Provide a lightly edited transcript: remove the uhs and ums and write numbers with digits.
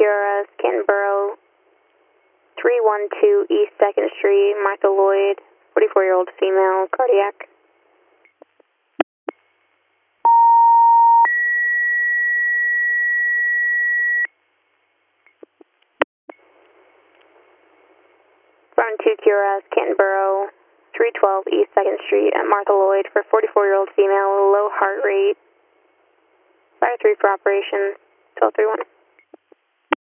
QRS, Canton Borough, 312 East 2nd Street, Michael Lloyd, 44-year-old female, cardiac. Front 2 QRS, Canton Borough, 312 East 2nd Street at Martha Lloyd for 44-year-old female, low heart rate. Fire 3 for operation, 1231.